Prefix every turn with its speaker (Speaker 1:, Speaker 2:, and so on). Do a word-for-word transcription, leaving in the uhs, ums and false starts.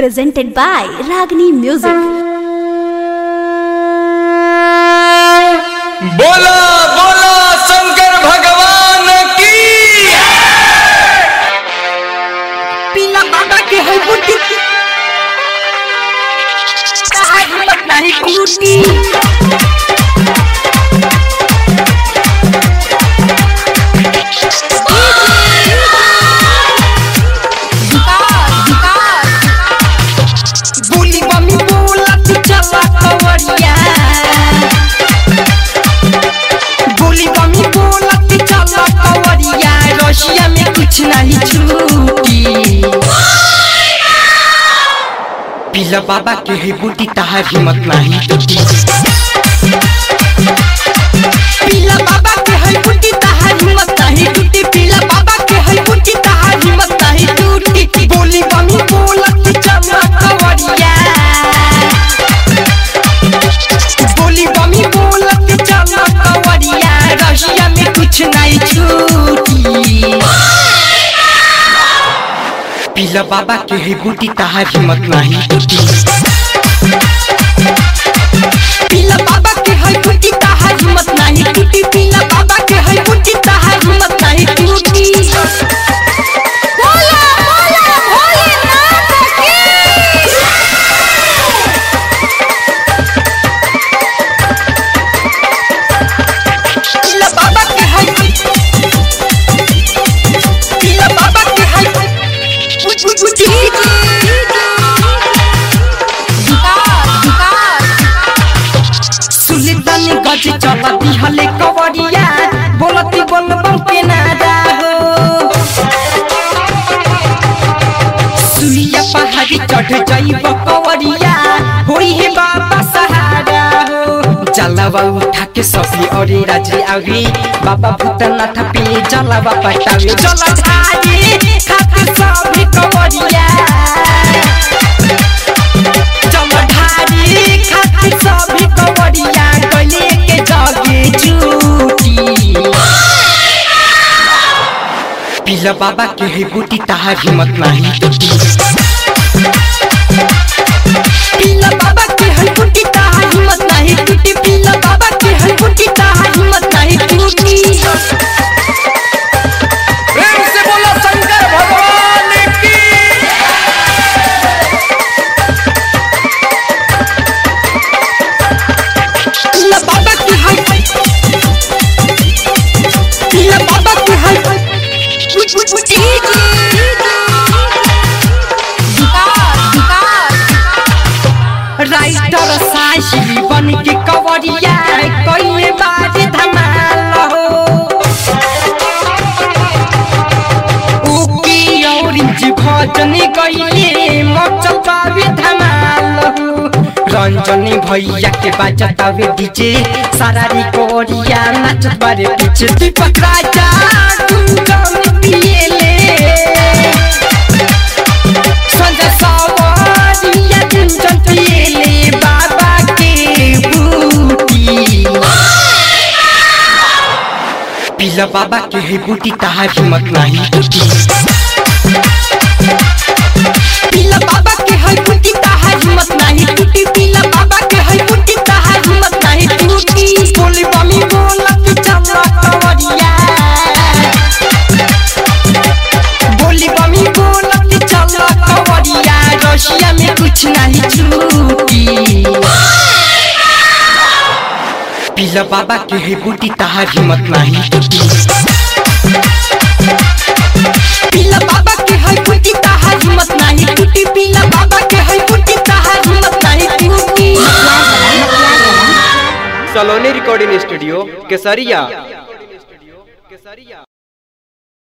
Speaker 1: presented by Ragini Music.
Speaker 2: बोला बोला शंकर भगवान की।
Speaker 3: पीला बाबा के है बुद्धि हिम्मत नहीं टूटी। बोली मम्मी बोला तू चला कवरिया, बोली मम्मी बोला तू चला कवरिया, रशिया में कुछ नहीं छूटी। पीला बाबा के है बूटी ताहर हिम्मत नहीं टूटी। पीला बाबा के है बूटी ताहर हिम्मत नहीं टूटी। पीला बाबा के है बूटी ताहर हिम्मत नहीं टूटी। बोली मम्मी बोला तू चला कवरिया, बोली मम्मी बोला तू चला कवरिया, रशिया में कुछ नहीं छूटी। पीला बाबा के है बूटी ताहर हिम्मत नहीं टूटी। पीला बाबा के है बूटी ताहर हिम्मत नहीं टूटी। पीला बाबा के है बूटी ताहर हिम्मत नहीं टूटी। बोला बोला भोलेनाथ की। पीला बाबा के है, पीला बाबा के है सुल्तान गज चलती हले कवरिया, बोलती बोलबम के नारा हो। सुलिया पहाड़ी चढ़ जाइब कवरिया, होई है बाबा सहारा हो। जलावा उठा के सभी और राजी आवी, बाबा भूतनाथ पे जलावा पटावे। जलधारी खातिर सभी कवरिया, जलधारी खातिर सभी कवरिया, गले के जगे झूठी। पीला बाबा के है बूटी ताहर हिम्मत नहीं टूटी। पीला बाबा के है बूटी ताहर हिम्मत नहीं टूटी। पीला बाबा के है बूटी ताहर हिम्मत नहीं टूटी।
Speaker 2: प्रेम से बोला शंकर भगवान की।
Speaker 3: पीला बाबा के है, पीला बाबा के है राइटर साहिल बन के कवरिया, कइले बाजे धमाल हो। उकी ऑरेंज भजन गइले मचल बावे धमाल हो। रंजनी भैया के बाजतावे डीजे, सारा री कोरिया नाचत बारे पीछे। दीपक राजा गुंजन पिएले, संजय सवारिया गुंजन पिएले बाबा के बूटी। पीला बाबा के है बूटी ताहर हिम्मत नहीं टूटी। पीला बाबा के है बूटी ताहर हिम्मत नहीं टूटी। पीला बाबा के है बूटी ताहर हिम्मत नहीं टूटी। बोली मम्मी बोला तू चला कवरिया, बोली मम्मी बोला तू चला कवरिया, रशिया में कुछ नहीं छूटी। पीला बाबा के है बूटी ताहर हिम्मत नहीं टूटी। पीला बाबा के है बूटी ताहर हिम्मत नहीं टूटी। पीला बाबा के है बूटी ताहर हिम्मत नहीं टूटी।
Speaker 4: सलोनी रिकॉर्डिंग स्टूडियो केसरिया।